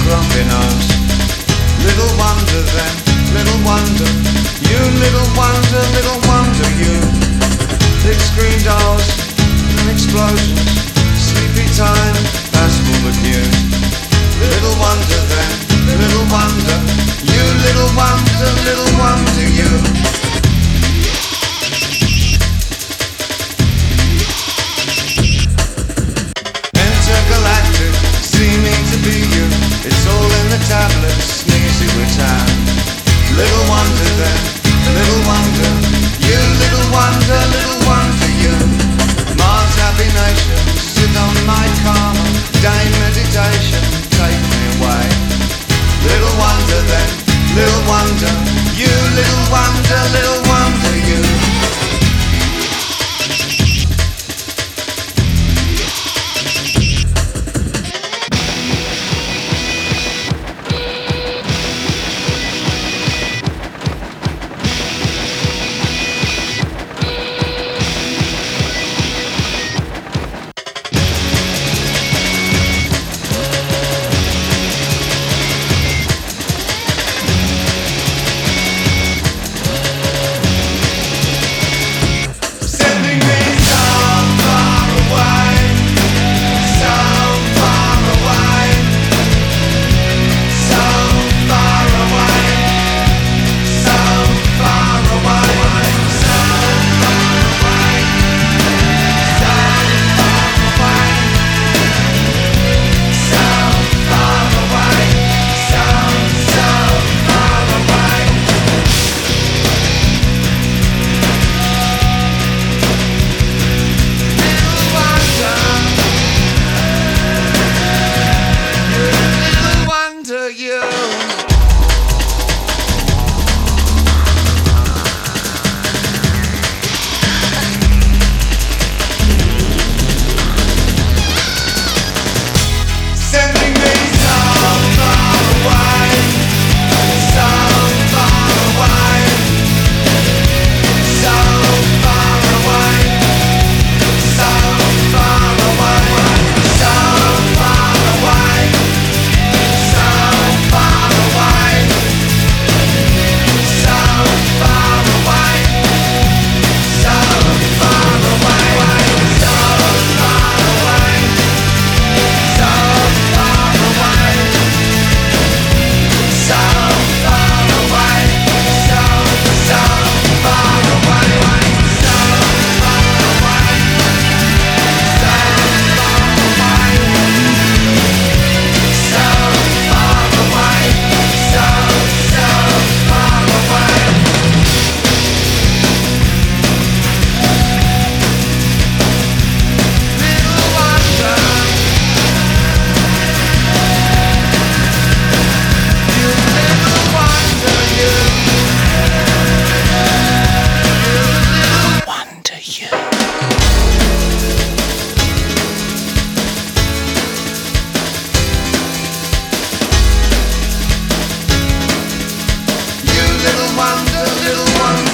grumpy nose. Little wonder then, little wonder, you little wonder you. Big screen doors and explosions, sleepy time, fast full of you. Little wonder then, little wonder, you little wonder you. Intergalactic, seeming to be you. It's all in the tablets, sneezy return. Little wonder then, little wonder, you little wonder you. Mars happy nation, sit on my karma, day meditation, take me away. Little wonder then, little wonder, you little wonder you. Little wonder, little wonder.